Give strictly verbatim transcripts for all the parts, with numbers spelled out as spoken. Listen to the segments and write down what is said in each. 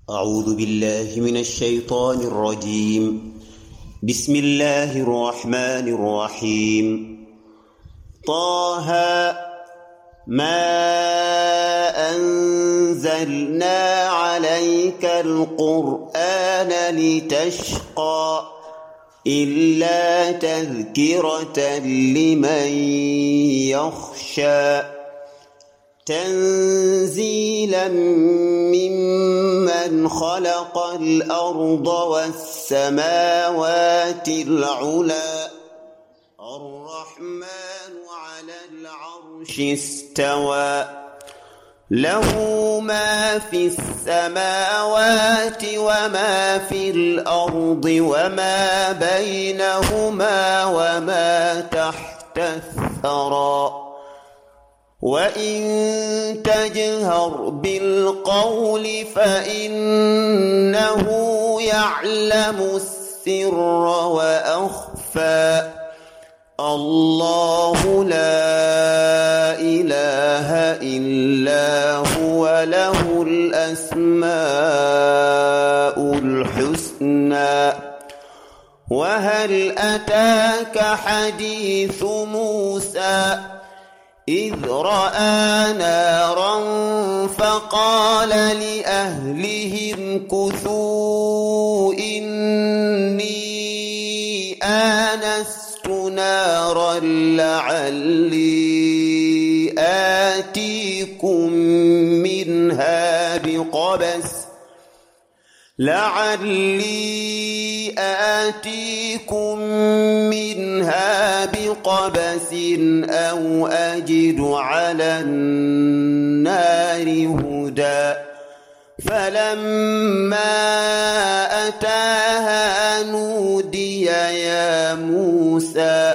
أعوذ بالله من الشيطان الرجيم. بسم الله الرحمن الرحيم. طه ما أنزلنا عليك القرآن لتشقى إلا تذكرة لمن يخشى تنزيلا ممن خلق الأرض والسماوات العلى الرحمن على العرش استوى له ما في السماوات وما في الأرض وما بينهما وما تحت الثرى وإن تجهر بالقول فإنه يعلم السر وأخفى الله لا إله إلا هو له الأسماء الحسنى وهل أتاك حديث موسى إذ رأى نارا فقال لأهلهم كثوا إني آنست نارا لعلي آتيكم منها بقبس لعلي آتيكم منها بقبس أو أجد على النار هدى فلما أتاها نودي يا موسى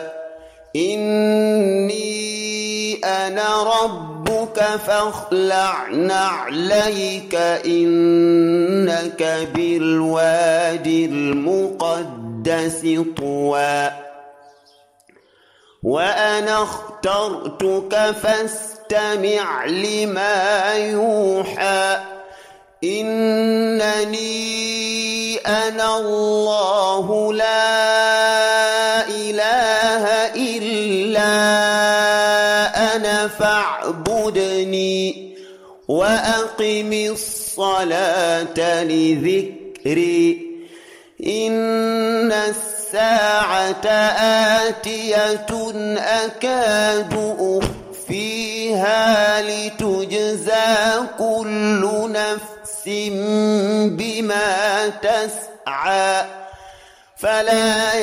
إني أنا ربك فاخلع نعليك إنك بالوادي المقدس طوى وأنا اخترتك فاستمع لما يوحى إنني أنا الله لا إله إلا أنا فاعبدني وأقم الصلاة لذكري إن الساعة آتية أكاد أخفيها لتجزى كل نفس بما تسعى فلا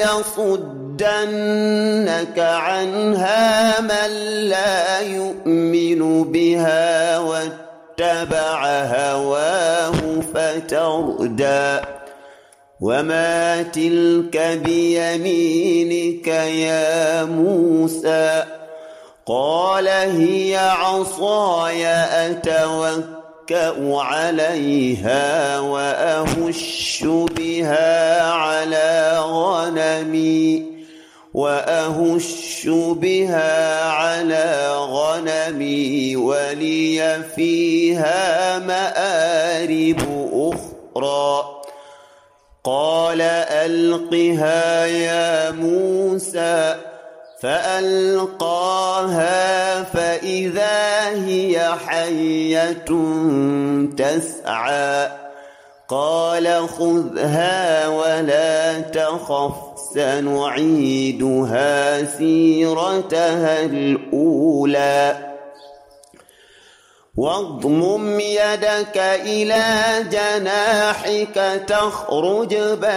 يصدنك عنها من لا يؤمن بها واتبع هواه فتردى وما تلك بيمينك يا موسى قال هي عصاي أتوكل عليها وأهش بها على غنمي وأهش بها على غنمي ولي فيها مآرب أخرى قال ألقها يا موسى فألقاها فإذا هي حية تسعى قال خذها ولا تخف سنعيدها سيرتها الأولى واضمم يدك إلى جناحك تخرج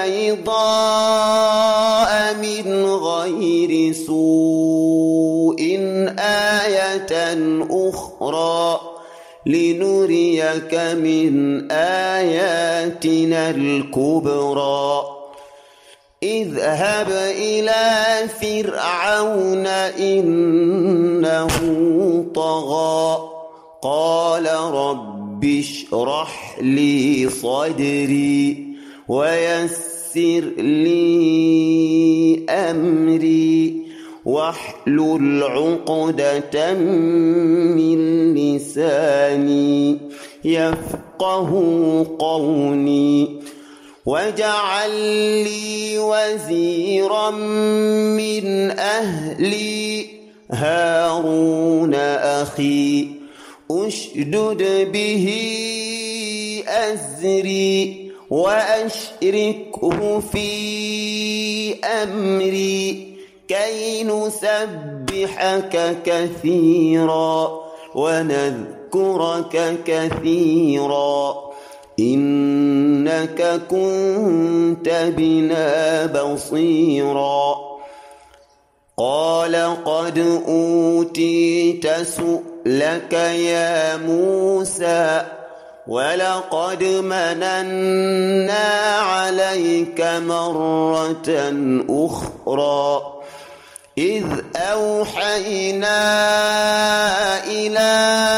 بيضاء من غير سوء آية أخرى لنريك من آياتنا الكبرى اذهب إلى فرعون إنه طغى قال رب اشرح لي صدري ويسر لي أمري واحلل عقدة من لساني يفقهوا يفقهوا قولي واجعل لي وزيرا من أهلي هارون أخي أشدد به أزري وأشركه في أمري كي نسبحك كثيرا ونذكرك كثيرا إنك كنت بنا بصيرا قال قد أوتيت سؤلك يا موسى ولقد مننا عليك مرة أخرى إذ أوحينا إلى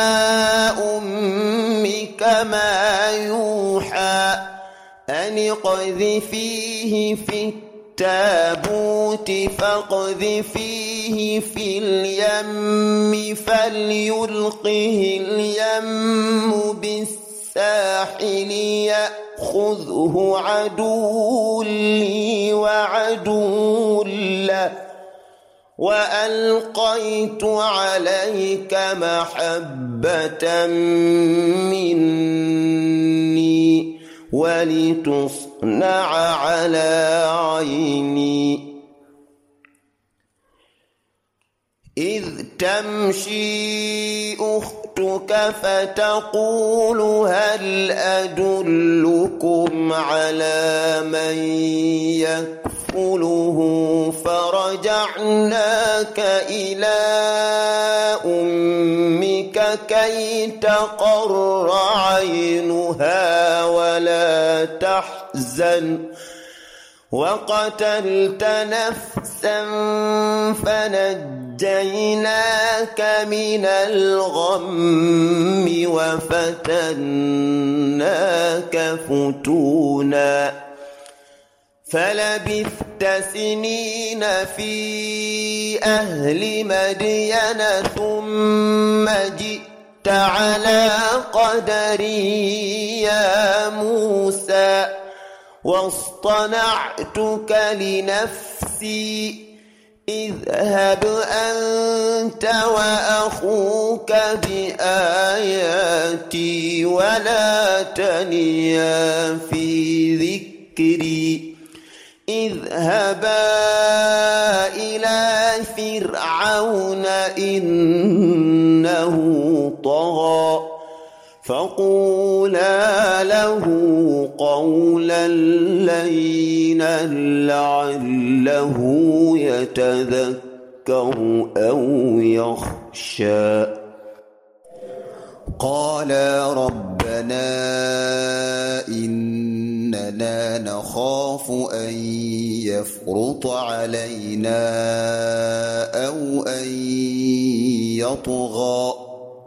أمك ما يوحى أن اقذفيه في التابوت فاقذفيه في اليم فليلقه اليم بالساحل يأخذه عدو لي وعدو له وألقيت عليك محبة مني ولتصنع على عيني إذ تمشي أختك فتقول هل أدلكم على من يكفله فرجعناك إلى أمك كي تقر عينها ولا تحزن وقتلت نفسا فنجيناك من الغم وفتناك فتونا فلبثت سنين في أهل مدين ثم جئت على قدري يا موسى واصطنعتك لنفسي اذهب أنت وأخوك بآياتي ولا تنيا في ذكري اذهبا إلى فرعون إنه طغى فقولا له قولا لينا لعله يتذكر أو يخشى قالا ربنا إننا نخاف أن يفرط علينا أو أن يطغى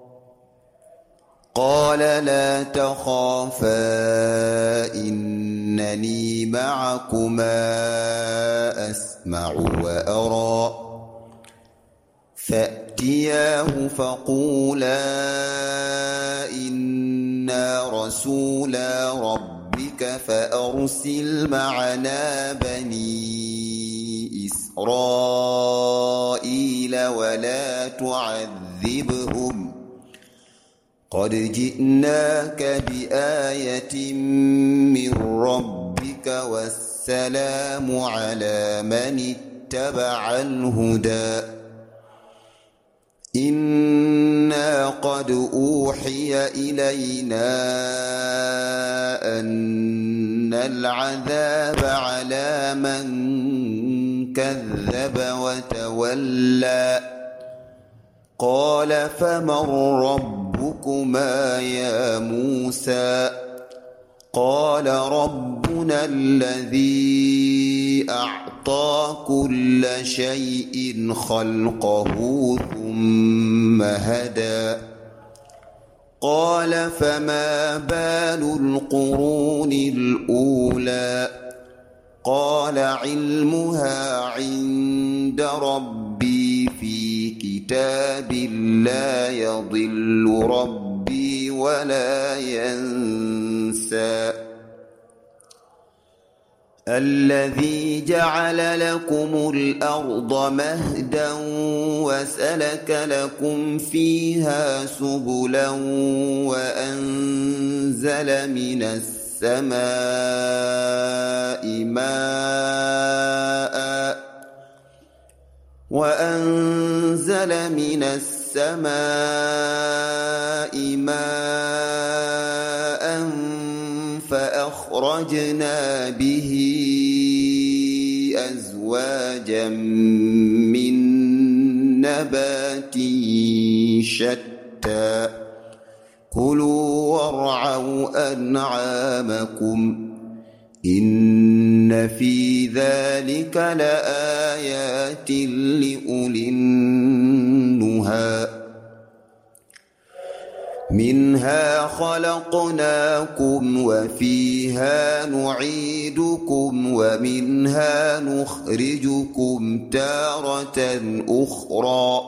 قال لا تخافا إنني معكما أسمع وأرى فأتياه فقولا إنا رسولا ربك فأرسل معنا بني إسرائيل ولا تعذبهم قد جئناك بآية من ربك والسلام على من اتبع الهدى إنا قد أوحي إلينا أن العذاب على من كذب وتولى قال فمن ربكما يا موسى قال ربنا الذي أعطى كل شيء خلقه ثم هدى قال فما بال القرون الأولى قال علمها عند ربي في كتاب لا يضل ربي ولا ينسى الذي جعل لكم الأرض مهدا وسلك لكم فيها سبلا وأنزل من السماء ماء وأنزل من السماء ماء فأخرجنا به أزواجا من نبات شتى كلوا وارعوا أنعامكم إن في ذلك لآيات لأولي النهى منها خلقناكم وفيها نعيدكم ومنها نخرجكم تارة أخرى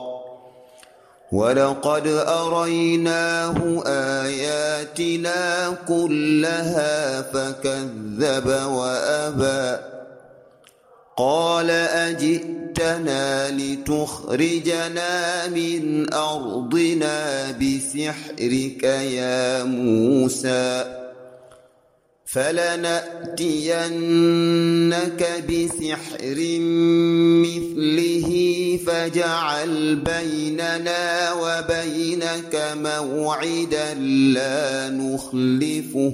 ولقد أريناه آياتنا كلها فكذب وأبى قال أجئتنا لتخرجنا من أرضنا بسحرك يا موسى فلنأتينك بسحر مثله فاجعل بيننا وبينك موعدا لا نخلفه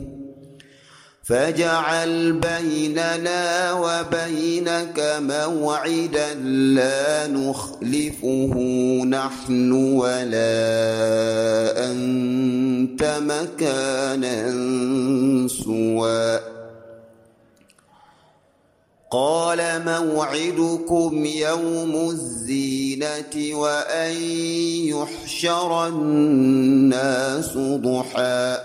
فاجعل بيننا وبينك موعدا لا نخلفه نحن ولا أنت مكانا سوى قال موعدكم يوم الزينة وأن يحشر الناس ضحى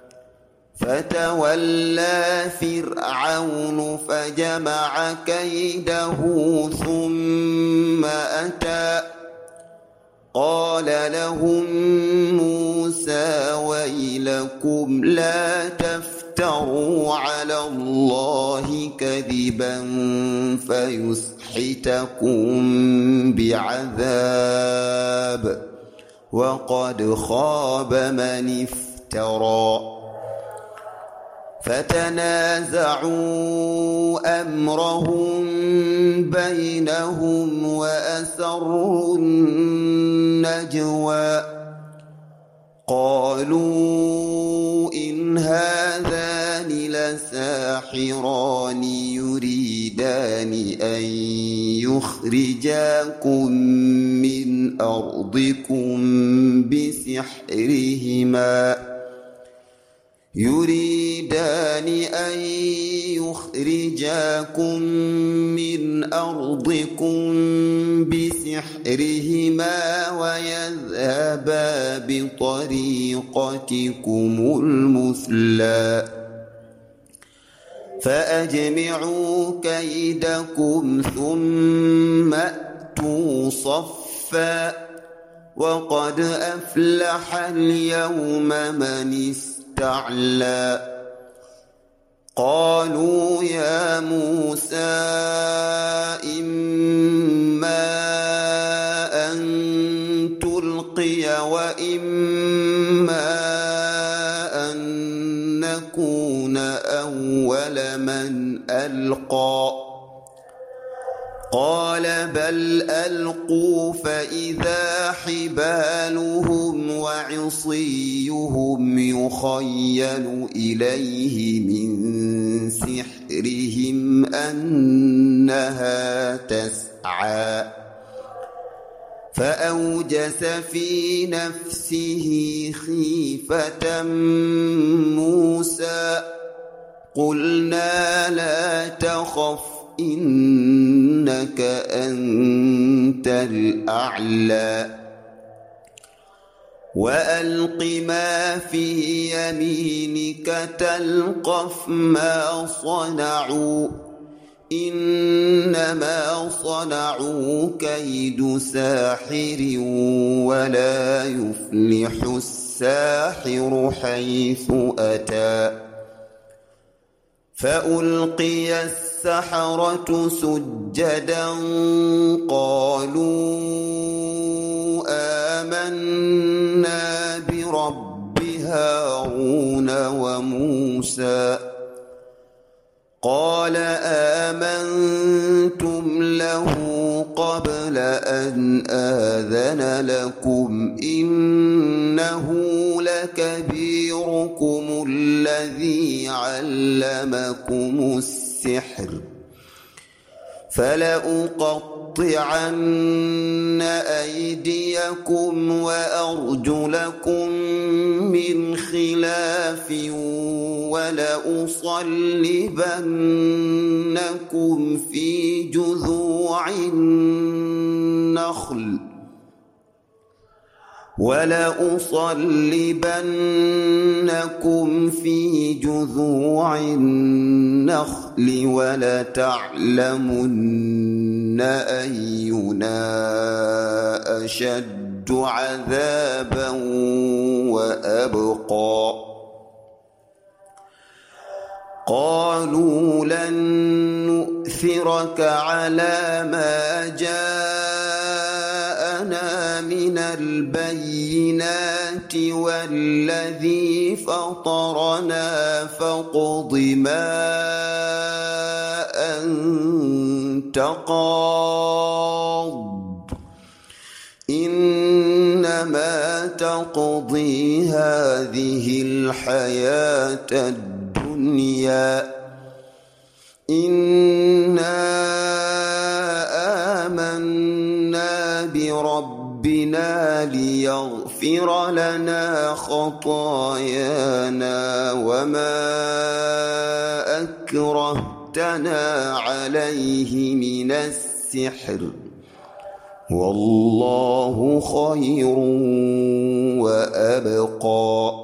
فتولى فرعون فجمع كيده ثم أتى قال لهم موسى ويلكم لا تفتروا على الله كذبا فيسحتكم بعذاب وقد خاب من افترى فتنازعوا أمرهم بينهم وأسروا النجوى قالوا إن هذان لساحران يريدان أن يخرجاكم من أرضكم بسحرهما يريدان أن يخرجاكم من أرضكم بسحرهما ويذهبا بطريقتكم المثلى فأجمعوا كيدكم ثم أتوا صفا وقد أفلح اليوم من استعلى قالوا يا موسى إما أن تلقي وإما أن نكون أول من ألقى قال بل ألقوا فإذا حبالهم وعصيهم يخيل إليه من سحرهم أنها تسعى فأوجس في نفسه خيفة موسى قلنا لا تخف إنك أنت الأعلى وألق ما في يمينك تلقف ما صنعوا إنما صنعوا كيد ساحر ولا يفلح الساحر الساحر حيث أتى فألقي السحرة سجدا قالوا آمنا برب هارون وموسى قال آمنتم له قبل أن آذن لكم إنه لكبيركم الذي علمكم السحر فلأقطعن أيديكم وأرجلكم من خلاف ولأصلبنكم في جذوع النخل ولأصلبنكم في جذوع النخل ولتعلمن أينا أشد عذابا وأبقى قالوا لن نؤثرك على ما جاءنا من البينات والذي فطرنا فاقض ما أنت قاض إنما تقضي هذه الحياة الدنيا إنا آمنا بربنا ليغفر لنا خطايانا وما أكرهتنا عليه من السحر والله خير وأبقى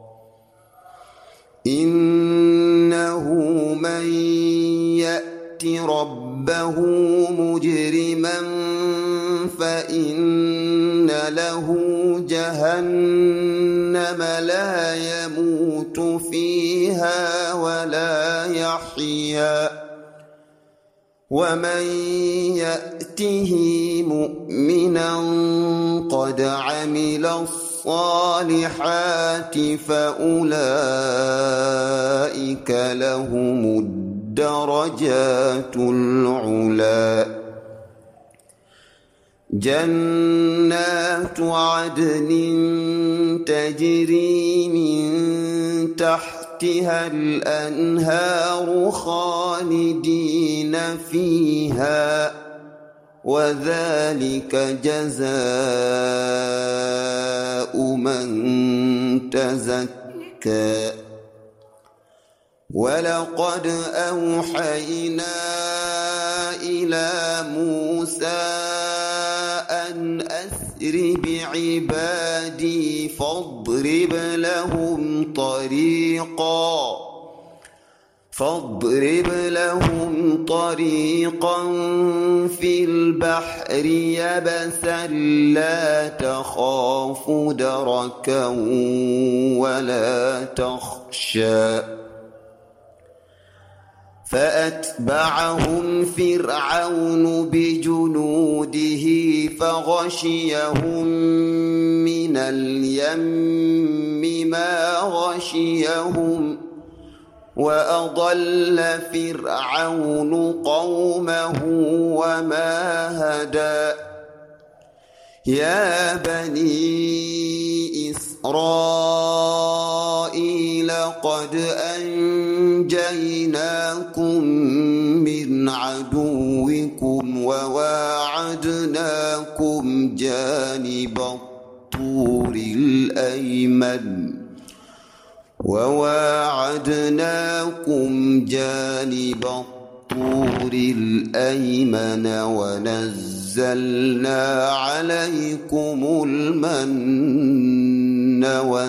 إنه من يأت ربه مجرما فإن له جهنم لا يموت فيها ولا يحيا ومن يأته مؤمنا قد عمل الصالحات فأولئك لهم الدرجات العلى جنات عدن تجري من تحتها الأنهار خالدين فيها وذلك جزاء من تزكى ولقد أوحينا إلى موسى أن أسر بعبادي فاضرب لهم طريقا فاضرب لهم طريقا في البحر يبسا لا تخاف دركا ولا تخشى فأتبعهم فرعون بجنوده فغشيهم من اليم ما غشيهم وأضل فرعون قومه وما هدى يا بني إسرائيل قد أنجيناكم من عدوكم وواعدناكم جانب الطور الأيمن وواعدناكم جانب الطور الأيمن ونزلنا عليكم المن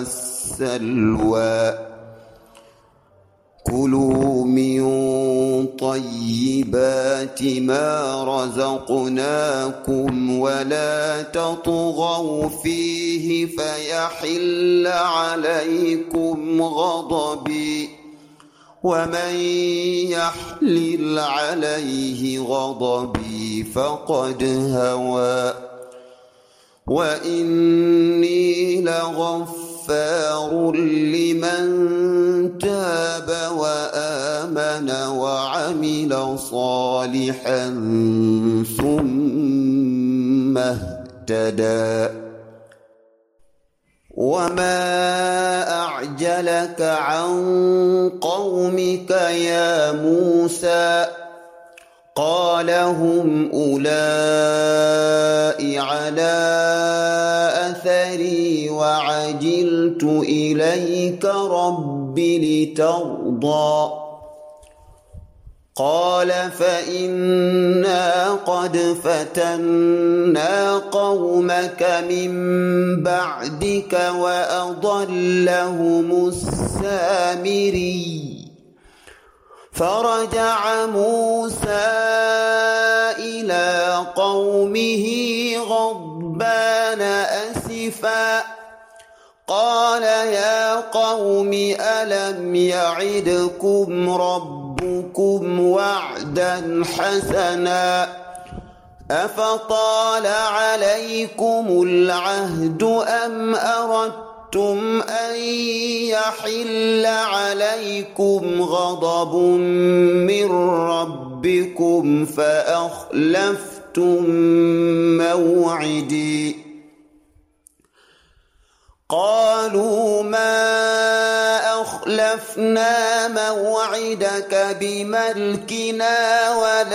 والسلوى كلوا من طيبات ما رزقناكم ولا تطغوا فيه فيحل عليكم غضبي ومن يحلل عليه غضبي فقد هوى وإني لغفار لمن تاب وآمن وعمل صالحا ثم اهتدى وما أعجلك عن قومك يا موسى قال هم أولئك على أثري وعجلت إليك رب لترضى قال فإنا قد فتنا قومك من بعدك وأضلهم السامري فرجع موسى إلى قومه غضبان أسفا قال يا قوم ألم يعدكم ربكم وعدا حسنا أفطال عليكم العهد أم أردتم أن يحل عليكم غضب من ربكم فأخلفتم موعدي قالوا ما أخلفنا موعدك بملكنا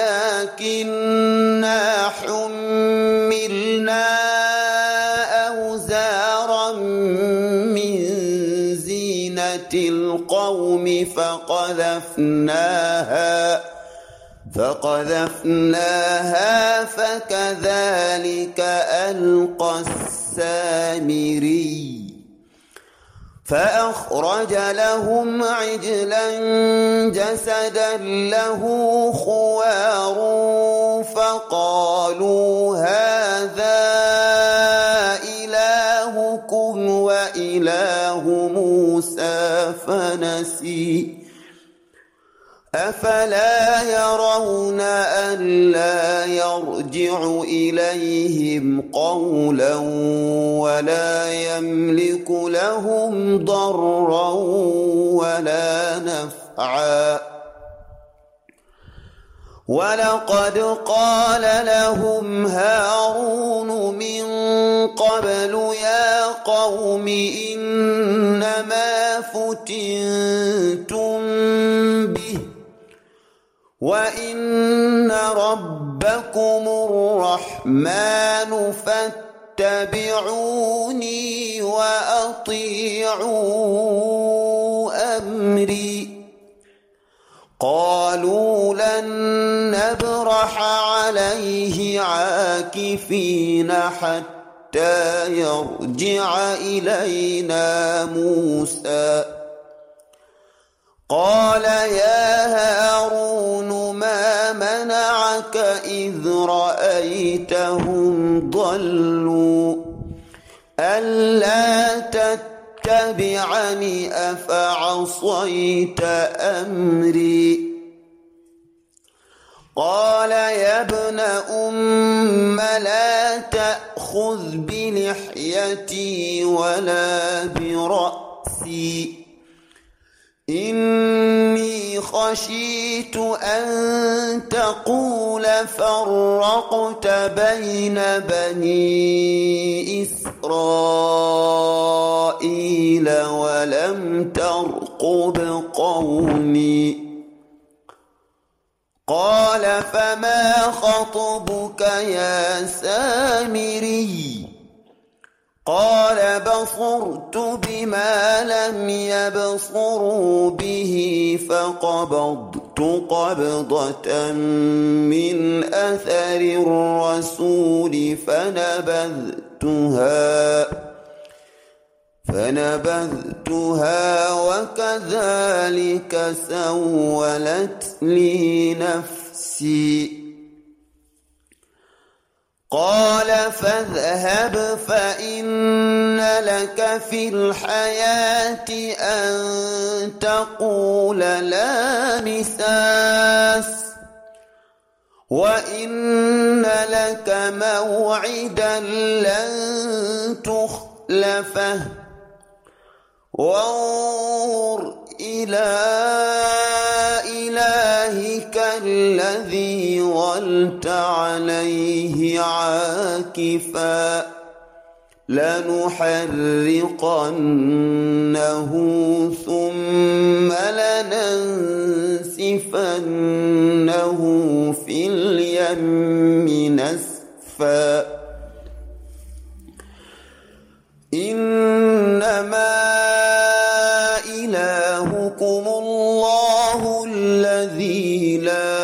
ولكننا حملنا أوزارا من زينة القوم فقذفناها فقذفناها فكذلك ألقى السامري فأخرج لهم عجلا جسدا له خوار فقالوا هذا إلهكم وإله موسى فنسي أفلا يرون ألا يرجع إليهم قولا ولا يملك لهم ضرا ولا نفعا ولقد قال لهم هارون من قبل يا قوم إنما فتنتم به وإن ربكم الرحمن فاتبعوني وأطيعوا أمري قالوا لن نبرح عليه عاكفين حتى يرجع إلينا موسى قال يا هارون ما منعك إذ رأيتهم ضلوا ألا تتبعني أفعصيت أمري قال يا ابن أم لا تأخذ بلحيتي ولا برأسي إني خشيت أن تقول فرقت بين بني إسرائيل ولم ترقب قولي قال فما خطبك يا سامري قال بصرت بما لم يبصروا به فقبضت قبضة من أثر الرسول فنبذتها فنبذتها وكذلك سولت لي نفسي قال فاذهب فإن لك في الحياة أن تقول لا مساس وإن لك موعدا لن تخلفه وانظر إلى إلهك الذي ظلت عليه عاكفا لنحرقنه ثم لننسفنه في اليم نسفا إنما إلهكم الله الذي لا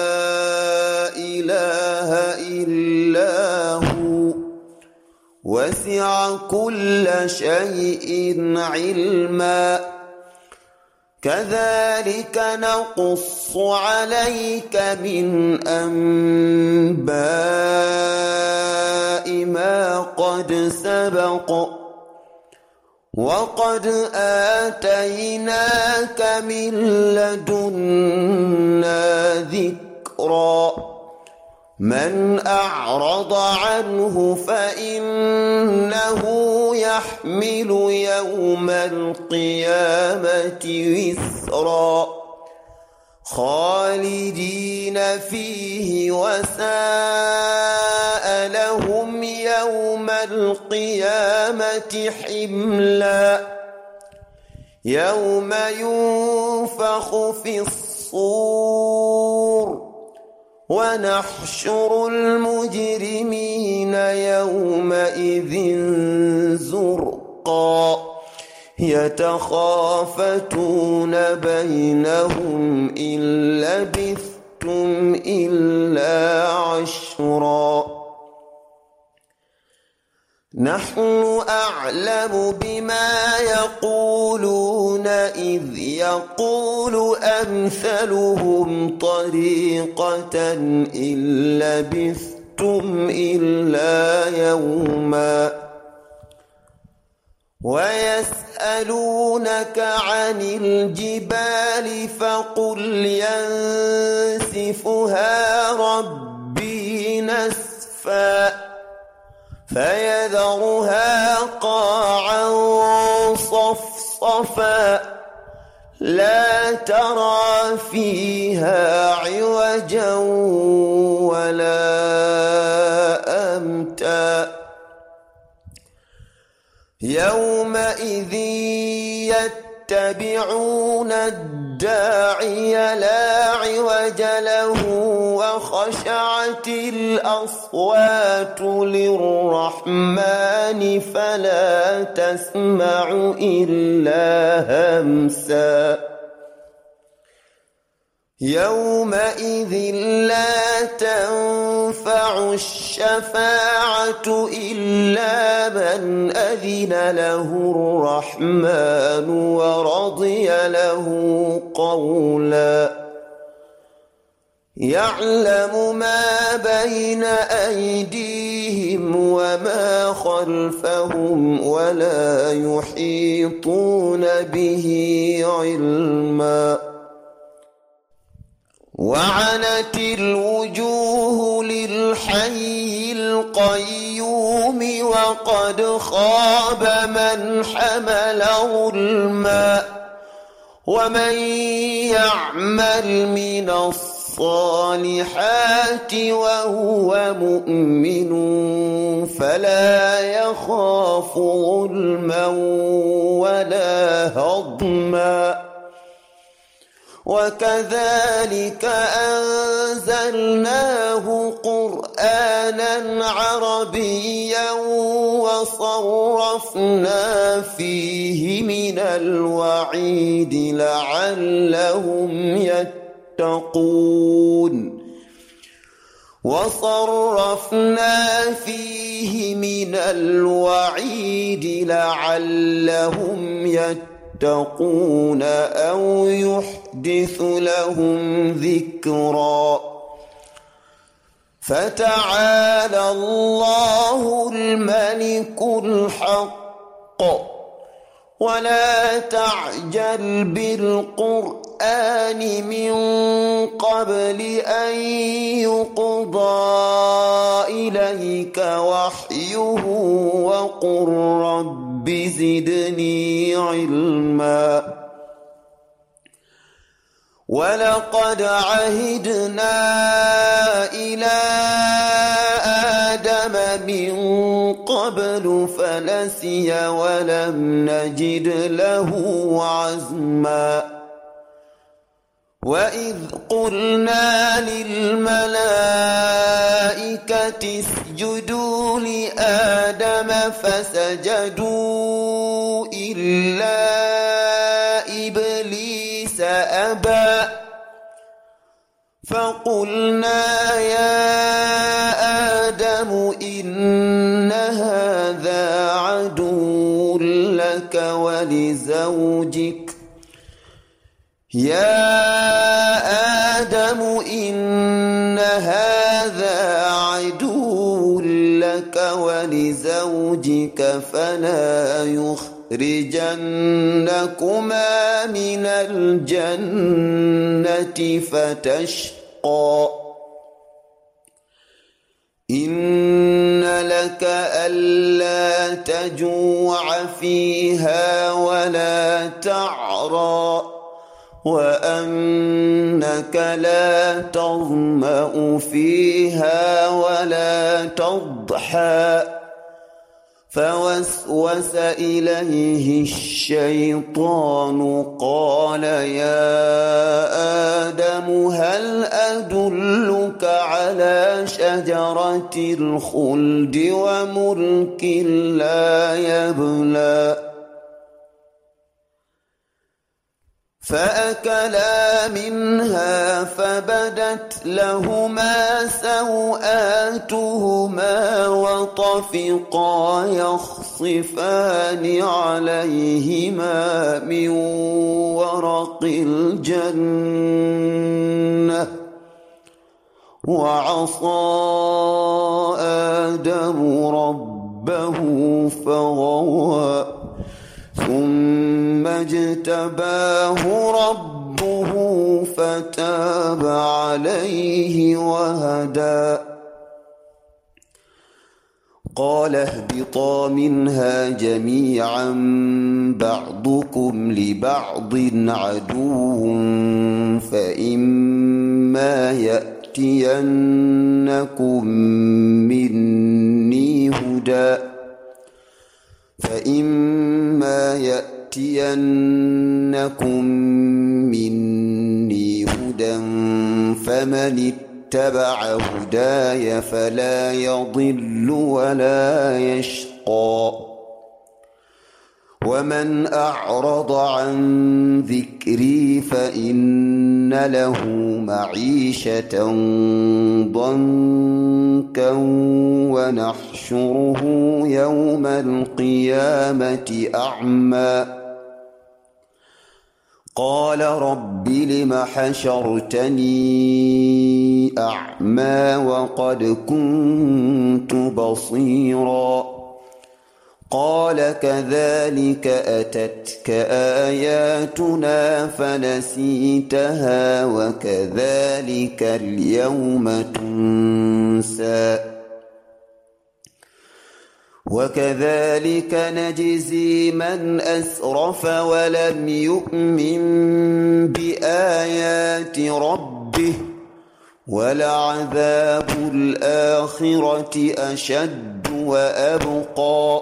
إله إلا هو وسع كل شيء علما كذلك نقص عليك من أنباء ما قد سبق وقد آتيناك من لدنا ذكرا من أعرض عنه فإنه يحمل يوم القيامة وزرا خالدين فيه وساء لهم يوم القيامة حملا يوم ينفخ في الصور ونحشر المجرمين يومئذ زرقا يتخافتون بينهم إن لبثتم إلا عشرا نحن أعلم بما يقولون إذ يقول أمثلهم طريقة إن لبثتم إلا يوما ويسألونك عن الجبال فقل ينسفها ربي نسفا فيذرها قاعا صفصفا لا ترى فيها عوجا ولا أمتا يومئذ يتبعون الداعي لا عوج له وخشعت الأصوات للرحمن فلا تسمع إلا همسا يومئذ لا تنفع الشفاعة إلا من أذن له الرحمن ورضي له قولا يعلم ما بين أيديهم وما خلفهم ولا يحيطون به علما وعنت الوجوه للحي القيوم وقد خاب من حمل ظلما ومن يعمل من الصالحات وهو مؤمن فلا يخاف ظلما ولا هضما وكذلك أنزلناه قرآنا عربيا وصرفنا فيه من الوعيد لعلهم يتقون وصرفنا فيه من الوعيد لعلهم يتقون أو يحدث لهم ذكرا فتعالى الله الملك الحق ولا تعجل بالقرآن من قبل أن يقضى إليك وحيه وقل رب زدني علما ولقد عهدنا إلى آدم من قبل فنسي ولم نجد له عزما وإذ قلنا للملائكة اسجدوا لآدم فسجدوا إلا إبليس أبى فقلنا يا آدم إن هذا عدو لك ولزوجك يا آدم إن هذا عدو لك ولزوجك فلا يخرجنكما من الجنة فتشقى إن لك ألا تجوع فيها ولا تعرى وأنك لا تظمأ فيها ولا تضحى فوسوس إليه الشيطان قال يا آدم هل أدلك على شجرة الخلد وملك لا يبلى فأكلا منها فبدت لهما سوآتهما وطفقا يخصفان عليهما من ورق الجنة وعصى آدم ربه فغوى ثم اجتباه ربه فتاب عليه وهدى قال اهبطا منها جميعا بعضكم لبعض عدو فإما يأتينكم مني هدى فإما يأتينكم مني هدى فمن اتبع هداي فلا يضل ولا يشقى ومن أعرض عن ذكري فإن له معيشة ضنكا ونحشره يوم القيامة أعمى قال رب لم حشرتني أعمى وقد كنت بصيرا قال كذلك أتتك آياتنا فنسيتها وكذلك اليوم تنسى وكذلك نجزي من أسرف ولم يؤمن بآيات ربه ولعذاب الآخرة أشد وأبقى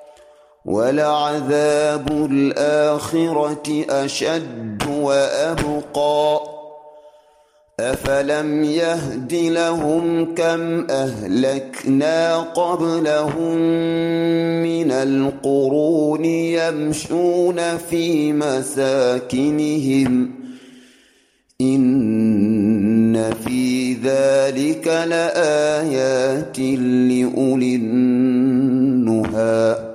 ولعذاب الآخرة أشد وأبقى أفلم يهد لهم كم أهلكنا قبلهم من القرون يمشون في مساكنهم إن في ذلك ذلك لآيات لأولي النهى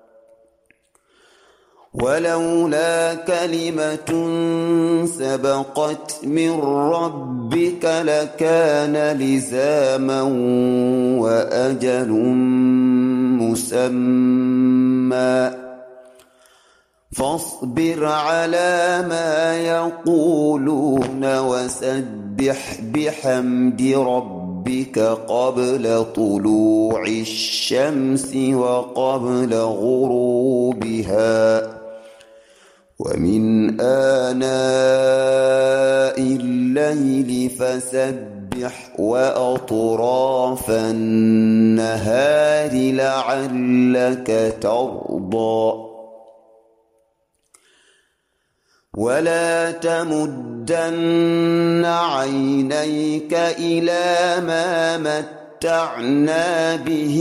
ولولا كلمة سبقت من ربك لكان لزاما وأجل مسمى فاصبر على ما يقولون وسبح بحمد ربك قبل طلوع الشمس وقبل غروبها ومن آناء الليل فسبح وأطراف النهار لعلك ترضى ولا تمدن عينيك إلى ما متعنا به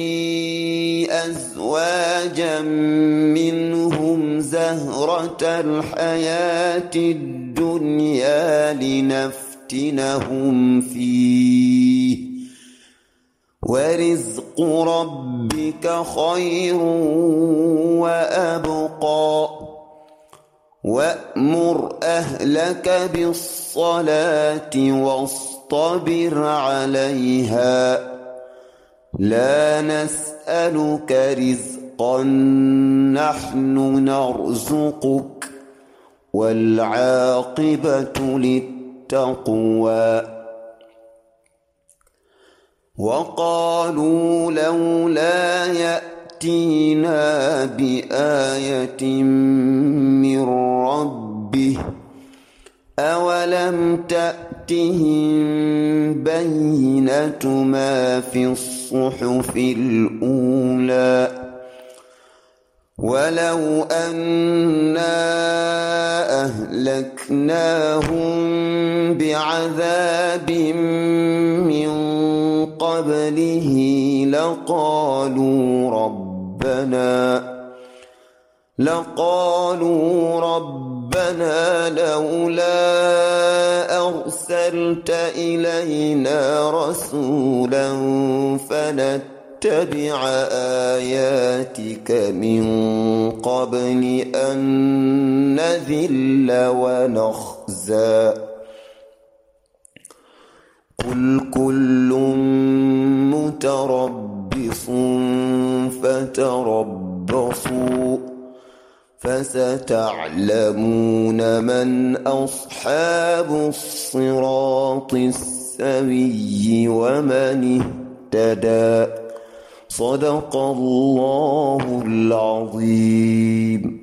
أزواجا منهم زهرة الحياة الدنيا لنفتنهم فيه ورزق ربك خير وأبقى وأمر أهلك بالصلاة واصطبر عليها لا نسألك رزقا نحن نرزقك والعاقبة للتقوى وقالوا لولا يأتينا بآية من ربه أولم تأتهم بينة ما في الصحف الأولى ولو أنا أهلكناهم بعذاب من قبله لقالوا ربنا لقالوا ربنا لولا أرسلت إلينا رسولا فنتبع آياتك من قبل أن نذل ونخزى قل كل متربص فتربصوا فستعلمون من أصحاب الصراط السوي ومن اهتدى صدق الله العظيم.